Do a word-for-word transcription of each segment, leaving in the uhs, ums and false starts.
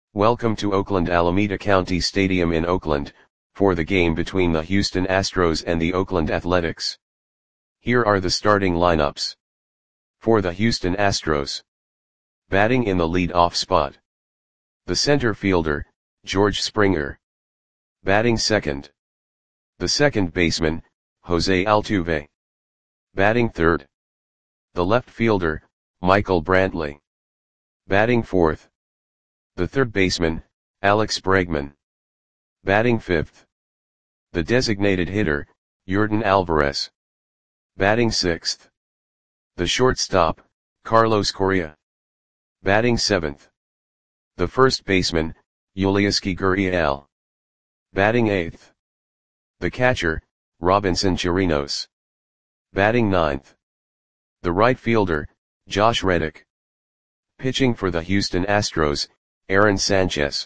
Welcome to Oakland Alameda County Stadium in Oakland, for the game between the Houston Astros and the Oakland Athletics. Here are the starting lineups. For the Houston Astros. Batting in the lead-off spot. The center fielder, George Springer. Batting second. The second baseman, Jose Altuve. Batting third. The left fielder, Michael Brantley. Batting fourth. The third baseman, Alex Bregman. Batting fifth. The designated hitter, Yordan Alvarez. Batting sixth. The shortstop, Carlos Correa. Batting seventh. The first baseman, Yulieski Gurriel. Batting eighth. The catcher, Robinson Chirinos. Batting ninth. The right fielder, Josh Reddick. Pitching for the Houston Astros, Aaron Sanchez.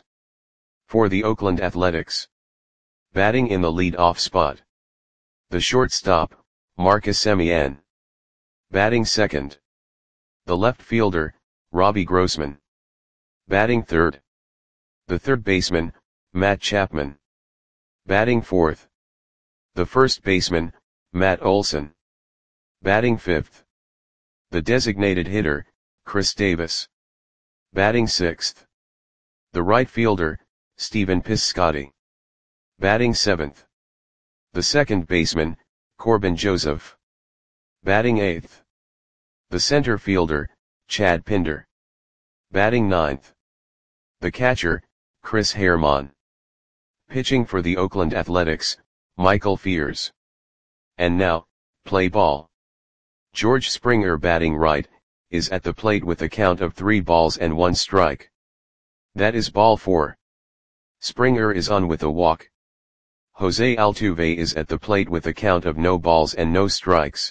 For the Oakland Athletics. Batting in the lead-off spot. The shortstop, Marcus Semien. Batting second. The left fielder, Robbie Grossman. Batting third. The third baseman, Matt Chapman. Batting fourth. The first baseman, Matt Olson. Batting fifth. The designated hitter, Chris Davis. Batting sixth. The right fielder, Stephen Piscotty. Batting seventh. The second baseman, Corbin Joseph. Batting eighth. The center fielder, Chad Pinder. Batting ninth. The catcher, Chris Herrmann. Pitching for the Oakland Athletics, Michael Fiers. And now, play ball. George Springer batting right, is at the plate with a count of three balls and one strike. That is ball four. Springer is on with a walk. Jose Altuve is at the plate with a count of no balls and no strikes.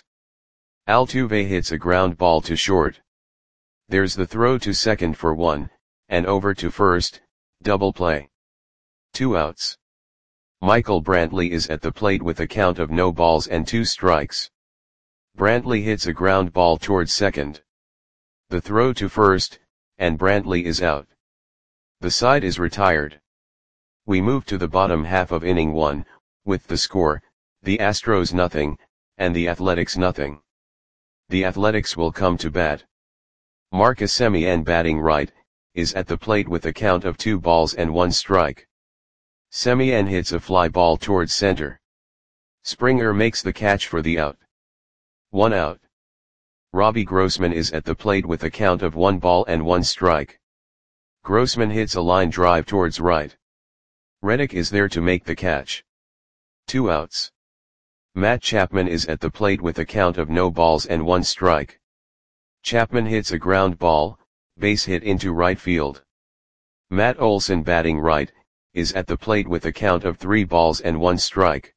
Altuve hits a ground ball to short. There's the throw to second for one, and over to first, double play. Two outs. Michael Brantley is at the plate with a count of no balls and two strikes. Brantley hits a ground ball towards second. The throw to first, and Brantley is out. The side is retired. We move to the bottom half of inning one, with the score, the Astros nothing, and the Athletics nothing. The Athletics will come to bat. Marcus Semien batting right, is at the plate with a count of two balls and one strike. Semien hits a fly ball towards center. Springer makes the catch for the out. One out. Robbie Grossman is at the plate with a count of one ball and one strike. Grossman hits a line drive towards right. Reddick is there to make the catch. Two outs. Matt Chapman is at the plate with a count of no balls and one strike. Chapman hits a ground ball, base hit into right field. Matt Olson batting right, is at the plate with a count of three balls and one strike.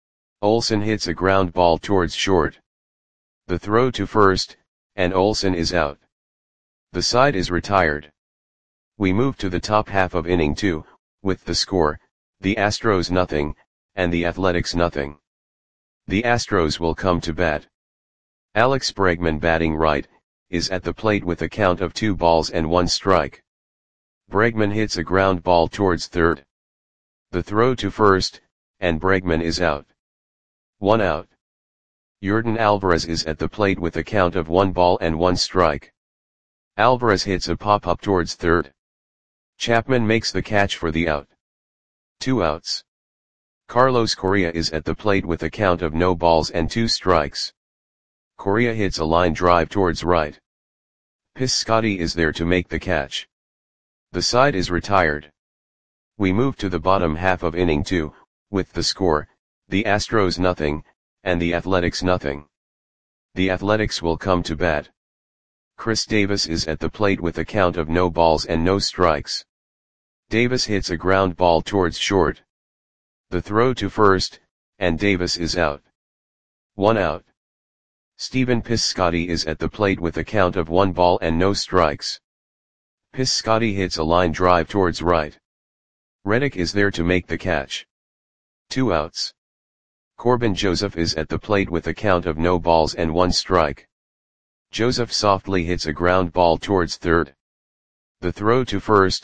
Olson hits a ground ball towards short. The throw to first, and Olson is out. The side is retired. We move to the top half of inning two, with the score, the Astros nothing, and the Athletics nothing. The Astros will come to bat. Alex Bregman batting right, is at the plate with a count of two balls and one strike. Bregman hits a ground ball towards third. The throw to first, and Bregman is out. One out. Yordan Alvarez is at the plate with a count of one ball and one strike. Alvarez hits a pop-up towards third. Chapman makes the catch for the out. Two outs. Carlos Correa is at the plate with a count of no balls and two strikes. Correa hits a line drive towards right. Piscotty is there to make the catch. The side is retired. We move to the bottom half of inning two, with the score, the Astros nothing, and the Athletics nothing. The Athletics will come to bat. Chris Davis is at the plate with a count of no balls and no strikes. Davis hits a ground ball towards short. The throw to first, and Davis is out. One out. Stephen Piscotty is at the plate with a count of one ball and no strikes. Piscotty hits a line drive towards right. Reddick is there to make the catch. Two outs. Corbin Joseph is at the plate with a count of no balls and one strike. Joseph softly hits a ground ball towards third. The throw to first,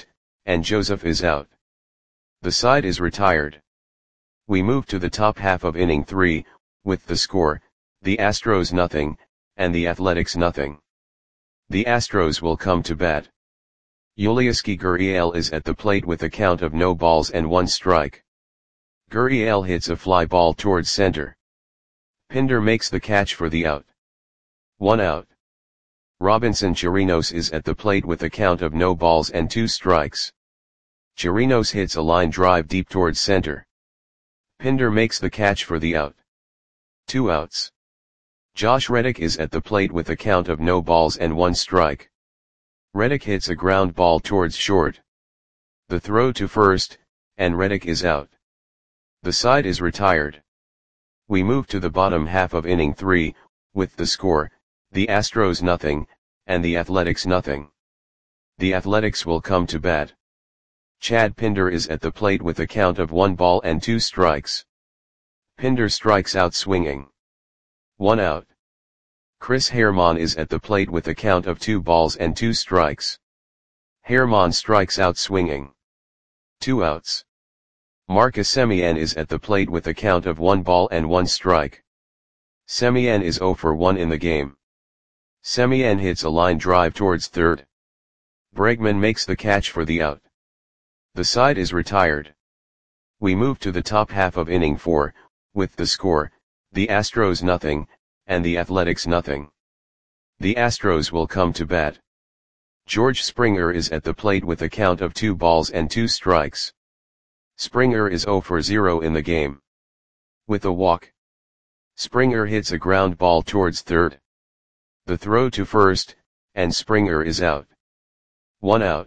and Joseph is out. The side is retired. We move to the top half of inning three, with the score, the Astros nothing, and the Athletics nothing. The Astros will come to bat. Yulieski Gurriel is at the plate with a count of no balls and one strike. Gurriel hits a fly ball towards center. Pinder makes the catch for the out. One out. Robinson Chirinos is at the plate with a count of no balls and two strikes. Chirinos hits a line drive deep towards center. Pinder makes the catch for the out. Two outs. Josh Reddick is at the plate with a count of no balls and one strike. Reddick hits a ground ball towards short. The throw to first, and Reddick is out. The side is retired. We move to the bottom half of inning three, with the score, the Astros nothing, and the Athletics nothing. The Athletics will come to bat. Chad Pinder is at the plate with a count of one ball and two strikes. Pinder strikes out swinging. One out. Chris Herrmann is at the plate with a count of two balls and two strikes. Herrmann strikes out swinging. Two outs. Marcus Semien is at the plate with a count of one ball and one strike. Semien is zero for one in the game. Semien hits a line drive towards third. Bregman makes the catch for the out. The side is retired. We move to the top half of inning four, with the score, the Astros nothing, and the Athletics nothing. The Astros will come to bat. George Springer is at the plate with a count of two balls and two strikes. Springer is zero for zero in the game. With a walk. Springer hits a ground ball towards third. The throw to first, and Springer is out. One out.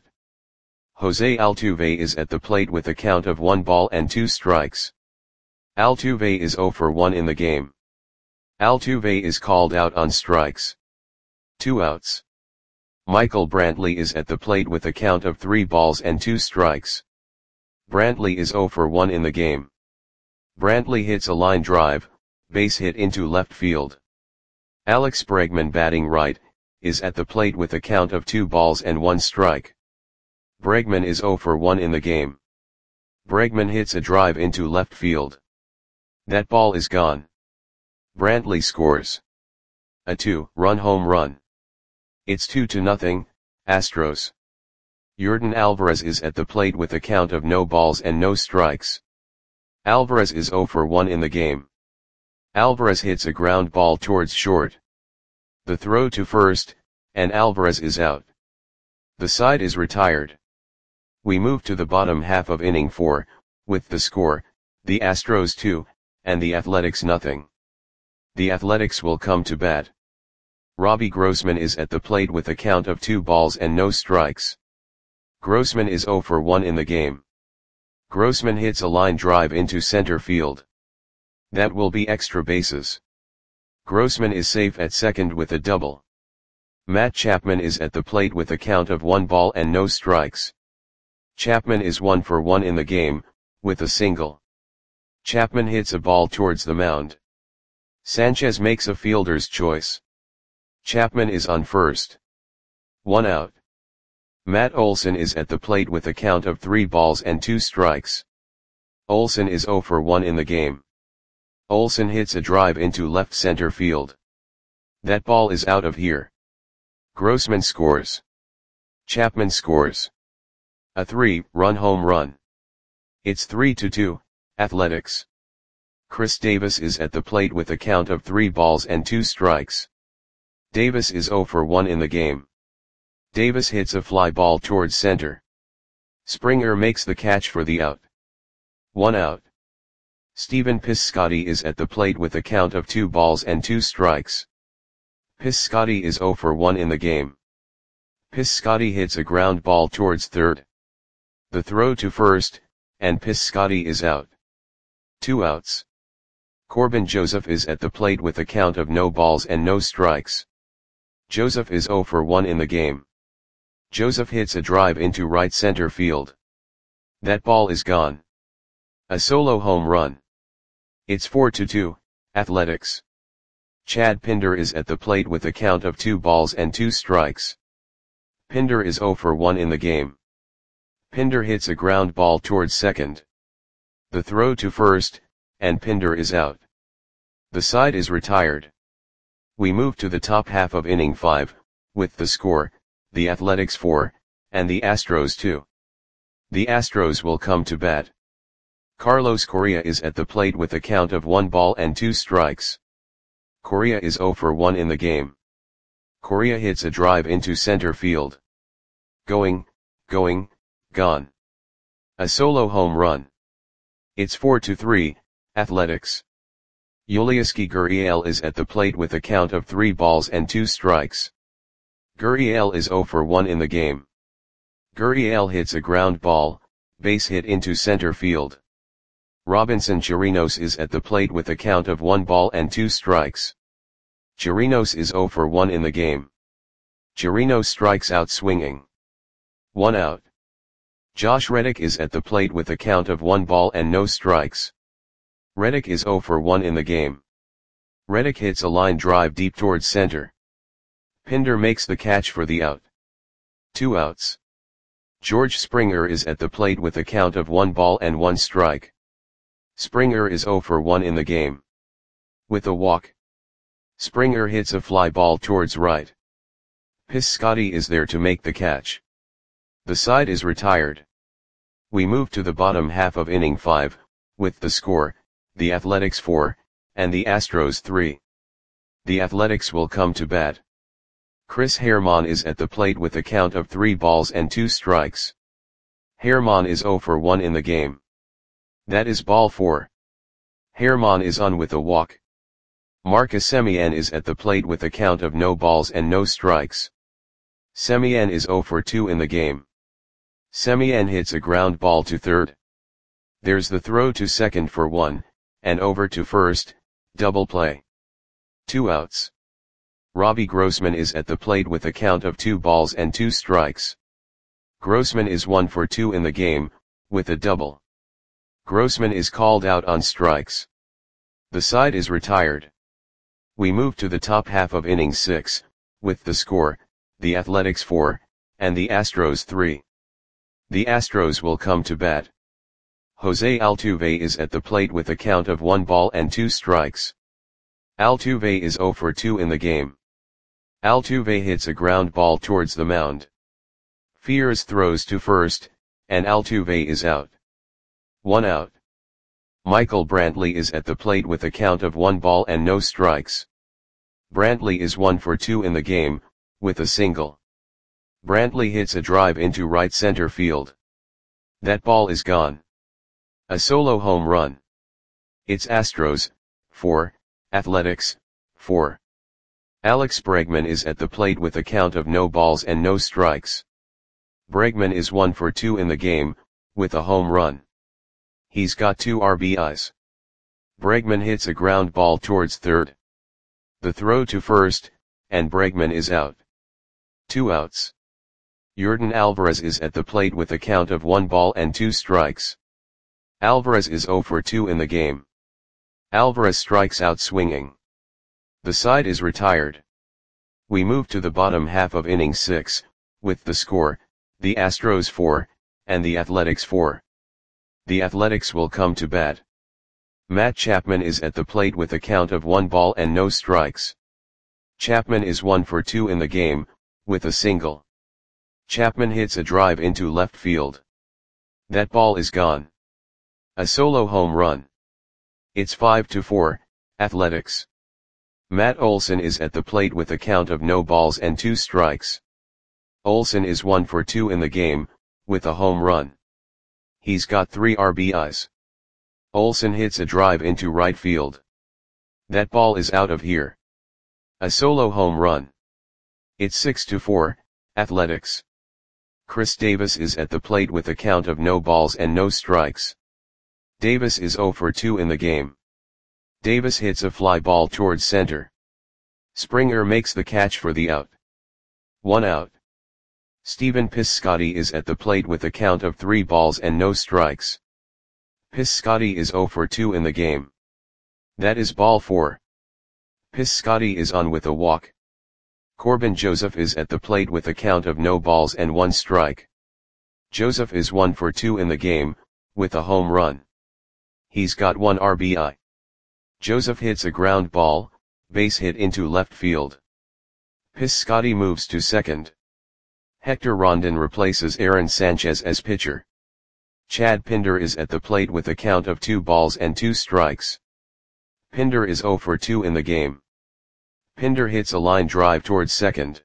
Jose Altuve is at the plate with a count of one ball and two strikes. Altuve is zero for one in the game. Altuve is called out on strikes. Two outs. Michael Brantley is at the plate with a count of three balls and two strikes. Brantley is zero for one in the game. Brantley hits a line drive, base hit into left field. Alex Bregman, batting right, is at the plate with a count of two balls and one strike. Bregman is zero for one in the game. Bregman hits a drive into left field. That ball is gone. Brantley scores a two-run home run. It's two to nothing, Astros. Yordan Alvarez is at the plate with a count of no balls and no strikes. Alvarez is zero for one in the game. Alvarez hits a ground ball towards short. The throw to first, and Alvarez is out. The side is retired. We move to the bottom half of inning four, with the score, the Astros two, and the Athletics nothing. The Athletics will come to bat. Robbie Grossman is at the plate with a count of two balls and no strikes. Grossman is zero for one in the game. Grossman hits a line drive into center field. That will be extra bases. Grossman is safe at second with a double. Matt Chapman is at the plate with a count of one ball and no strikes. Chapman is one for one in the game, with a single. Chapman hits a ball towards the mound. Sanchez makes a fielder's choice. Chapman is on first. One out. Matt Olson is at the plate with a count of three balls and two strikes. Olson is zero for one in the game. Olson hits a drive into left center field. That ball is out of here. Grossman scores. Chapman scores a three-run home run. It's three to two, Athletics. Chris Davis is at the plate with a count of three balls and two strikes. Davis is zero for one in the game. Davis hits a fly ball towards center. Springer makes the catch for the out. One out. Stephen Piscotty is at the plate with a count of two balls and two strikes. Piscotty is zero for one in the game. Piscotty hits a ground ball towards third. The throw to first, and Piscotty is out. Two outs. Corbin Joseph is at the plate with a count of no balls and no strikes. Joseph is zero for one in the game. Joseph hits a drive into right center field. That ball is gone. A solo home run. It's four to two, Athletics. Chad Pinder is at the plate with a count of two balls and two strikes. Pinder is zero for one in the game. Pinder hits a ground ball towards second. The throw to first, and Pinder is out. The side is retired. We move to the top half of inning five, with the score, the Athletics four, and the Astros two. The Astros will come to bat. Carlos Correa is at the plate with a count of one ball and two strikes. Correa is zero for one in the game. Correa hits a drive into center field. Going, going, gone. A solo home run. It's four to three, Athletics. Yulieski Gurriel is at the plate with a count of three balls and two strikes. Gurriel is zero for one in the game. Gurriel hits a ground ball, base hit into center field. Robinson Chirinos is at the plate with a count of one ball and two strikes. Chirinos is zero for one in the game. Chirinos strikes out swinging. One out. Josh Reddick is at the plate with a count of one ball and no strikes. Reddick is zero for one in the game. Reddick hits a line drive deep towards center. Pinder makes the catch for the out. Two outs. George Springer is at the plate with a count of one ball and one strike. Springer is zero for one in the game. With a walk. Springer hits a fly ball towards right. Piscotty is there to make the catch. The side is retired. We move to the bottom half of inning five, with the score, the Athletics four, and the Astros three. The Athletics will come to bat. Chris Herrmann is at the plate with a count of three balls and two strikes. Herrmann is zero for one in the game. That is ball four. Herrmann is on with a walk. Marcus Semien is at the plate with a count of no balls and no strikes. Semien is zero for two in the game. Semien hits a ground ball to third. There's the throw to second for one, and over to first, double play. Two outs. Robbie Grossman is at the plate with a count of two balls and two strikes. Grossman is one for two in the game, with a double. Grossman is called out on strikes. The side is retired. We move to the top half of inning six, with the score, the Athletics four, and the Astros three. The Astros will come to bat. Jose Altuve is at the plate with a count of one ball and two strikes. Altuve is zero for two in the game. Altuve hits a ground ball towards the mound. Fiers throws to first, and Altuve is out. One out. Michael Brantley is at the plate with a count of one ball and no strikes. Brantley is one for two in the game, with a single. Brantley hits a drive into right center field. That ball is gone. A solo home run. It's Astros, four, Athletics, four. Alex Bregman is at the plate with a count of no balls and no strikes. Bregman is one for two in the game, with a home run. He's got two R B Is. Bregman hits a ground ball towards third. The throw to first, and Bregman is out. Two outs. Yordan Alvarez is at the plate with a count of one ball and two strikes. Alvarez is zero for two in the game. Alvarez strikes out swinging. The side is retired. We move to the bottom half of inning six, with the score, the Astros four, and the Athletics four. The Athletics will come to bat. Matt Chapman is at the plate with a count of one ball and no strikes. Chapman is one for two in the game, with a single. Chapman hits a drive into left field. That ball is gone. A solo home run. It's five to four, Athletics. Matt Olson is at the plate with a count of no balls and two strikes. Olson is one for two in the game, with a home run. He's got three R B Is. Olson hits a drive into right field. That ball is out of here. A solo home run. It's six to four, Athletics. Chris Davis is at the plate with a count of no balls and no strikes. Davis is zero for two in the game. Davis hits a fly ball towards center. Springer makes the catch for the out. One out. Stephen Piscotty is at the plate with a count of three balls and no strikes. Piscotty is zero for two in the game. That is ball four. Piscotty is on with a walk. Corbin Joseph is at the plate with a count of no balls and one strike. Joseph is one for two in the game, with a home run. He's got one R B I. Joseph hits a ground ball, base hit into left field. Piscotty moves to second. Hector Rondon replaces Aaron Sanchez as pitcher. Chad Pinder is at the plate with a count of two balls and two strikes. Pinder is zero for two in the game. Pinder hits a line drive towards second.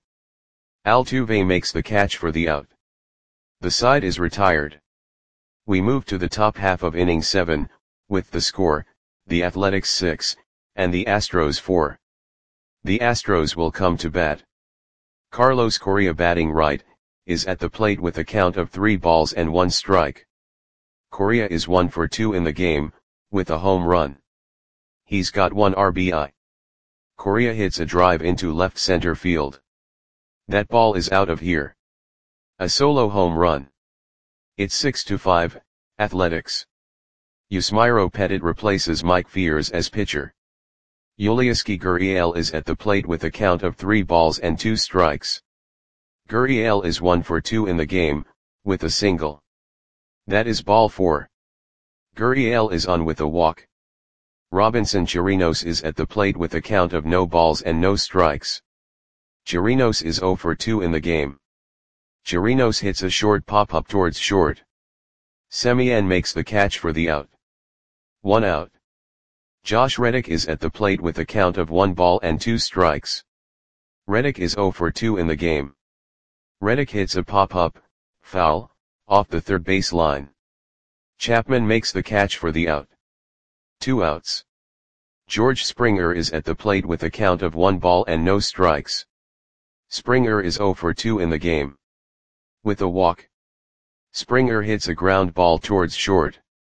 Altuve makes the catch for the out. The side is retired. We move to the top half of inning seven, with the score, the Athletics six, and the Astros four. The Astros will come to bat. Carlos Correa, batting right, is at the plate with a count of three balls and one strike. Correa is one for two in the game, with a home run. He's got one R B I. Correa hits a drive into left center field. That ball is out of here. A solo home run. It's six to five, Athletics. Yusmeiro Petit replaces Mike Fiers as pitcher. Yulieski Gurriel is at the plate with a count of three balls and two strikes. Gurriel is one for two in the game, with a single. That is ball four. Gurriel is on with a walk. Robinson Chirinos is at the plate with a count of no balls and no strikes. Chirinos is zero for two in the game. Chirinos hits a short pop-up towards short. Semien makes the catch for the out. One out. Josh Reddick is at the plate with a count of one ball and two strikes. Reddick is zero for two in the game. Reddick hits a pop-up, foul, off the third base line. Chapman makes the catch for the out. Two outs. George Springer is at the plate with a count of one ball and no strikes. Springer is zero for two in the game. With a walk. Springer hits a ground ball towards short.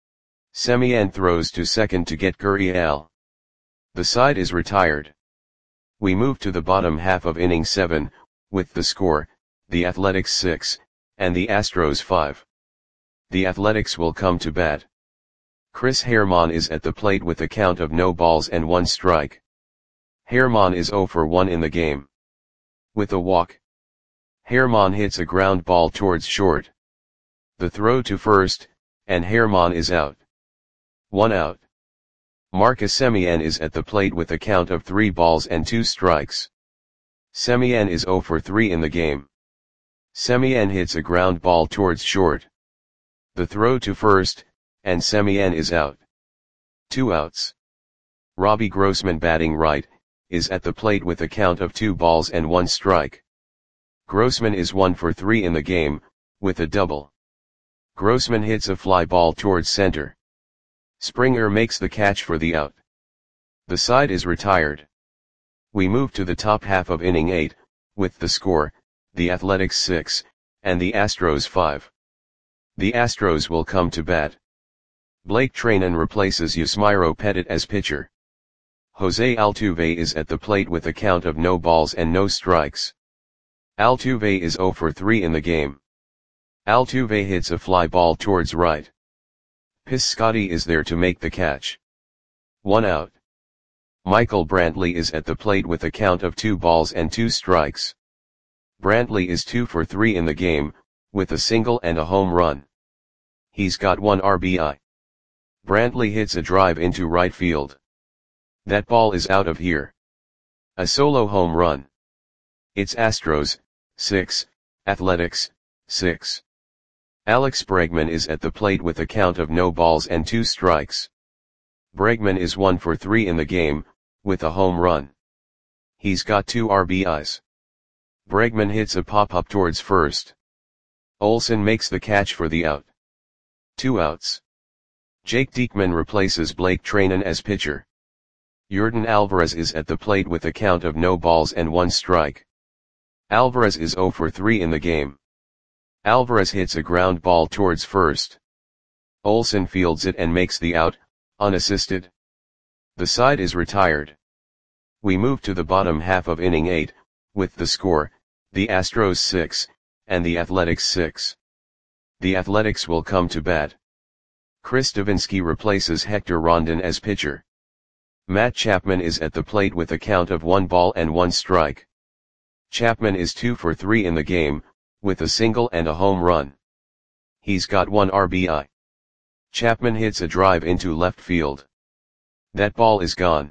Semien throws to second to get Gurriel. The side is retired. We move to the bottom half of inning seven, with the score, the Athletics six, and the Astros five. The Athletics will come to bat. Chris Herrmann is at the plate with a count of no balls and one strike. Herrmann is zero for one in the game. With a walk. Herrmann hits a ground ball towards short. The throw to first, and Herrmann is out. One out. Marcus Semien is at the plate with a count of three balls and two strikes. Semien is zero for three in the game. Semien hits a ground ball towards short. The throw to first, and Semien is out. Two outs. Robbie Grossman, batting right, is at the plate with a count of two balls and one strike. Grossman is one for three in the game, with a double. Grossman hits a fly ball towards center. Springer makes the catch for the out. The side is retired. We move to the top half of inning eight, with the score, the Athletics six, and the Astros five. The Astros will come to bat. Blake Treinen replaces Yusmeiro Petit as pitcher. Jose Altuve is at the plate with a count of no balls and no strikes. Altuve is zero for three in the game. Altuve hits a fly ball towards right. Piscotty is there to make the catch. One out. Michael Brantley is at the plate with a count of two balls and two strikes. Brantley is two for three in the game, with a single and a home run. He's got one R B I. Brantley hits a drive into right field. That ball is out of here. A solo home run. It's Astros, six, Athletics, six. Alex Bregman is at the plate with a count of no balls and two strikes. Bregman is one for three in the game, with a home run. He's got two R B Is. Bregman hits a pop-up towards first. Olsen makes the catch for the out. Two outs. Jake Diekman replaces Blake Treinen as pitcher. Yordan Alvarez is at the plate with a count of no balls and one strike. Alvarez is zero for three in the game. Alvarez hits a ground ball towards first. Olsen fields it and makes the out, unassisted. The side is retired. We move to the bottom half of inning eight, with the score, the Astros six, and the Athletics six. The Athletics will come to bat. Chris Devenski replaces Hector Rondon as pitcher. Matt Chapman is at the plate with a count of one ball and one strike. Chapman is two for three in the game, with a single and a home run. He's got one R B I. Chapman hits a drive into left field. That ball is gone.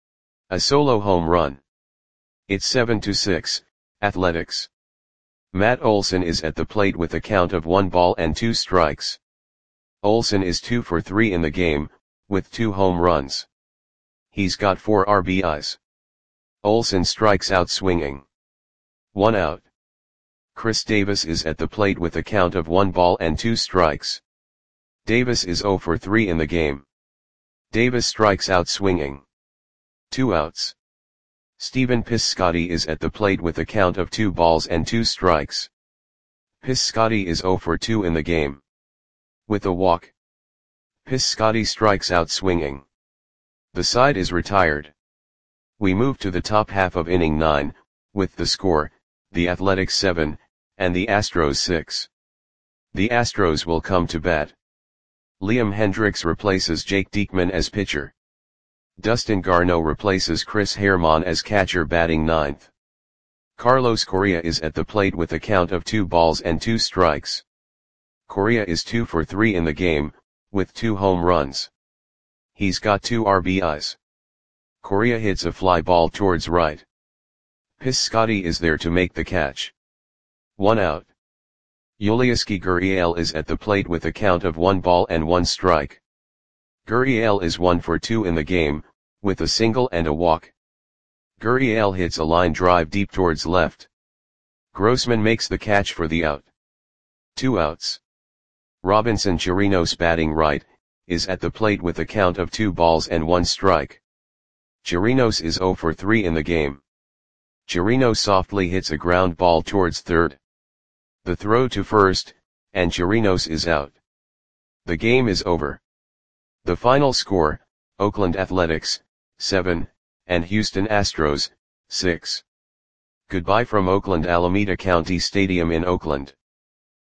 A solo home run. It's seven to six, Athletics. Matt Olson is at the plate with a count of one ball and two strikes. Olson is two for three in the game, with two home runs. He's got four R B Is. Olson strikes out swinging. One out. Chris Davis is at the plate with a count of one ball and two strikes. Davis is zero for three in the game. Davis strikes out swinging. Two outs. Stephen Piscotty is at the plate with a count of two balls and two strikes. Piscotty is zero for two in the game. With a walk. Piscotty strikes out swinging. The side is retired. We move to the top half of inning nine, with the score, the Athletics seven, and the Astros six. The Astros will come to bat. Liam Hendricks replaces Jake Diekman as pitcher. Dustin Garneau replaces Chris Herrmann as catcher batting ninth. Carlos Correa is at the plate with a count of two balls and two strikes. Correa is two for three in the game, with two home runs. He's got two R B Is. Correa hits a fly ball towards right. Piscotty is there to make the catch. One out. Yulieski Gurriel is at the plate with a count of one ball and one strike. Gurriel is one for two in the game, with a single and a walk. Gurriel hits a line drive deep towards left. Grossman makes the catch for the out. Two outs. Robinson Chirinos batting right, is at the plate with a count of two balls and one strike. Chirinos is zero for three in the game. Chirinos softly hits a ground ball towards third. The throw to first, and Chirinos is out. The game is over. The final score, Oakland Athletics, seven, and Houston Astros, six. Goodbye from Oakland Alameda County Stadium in Oakland.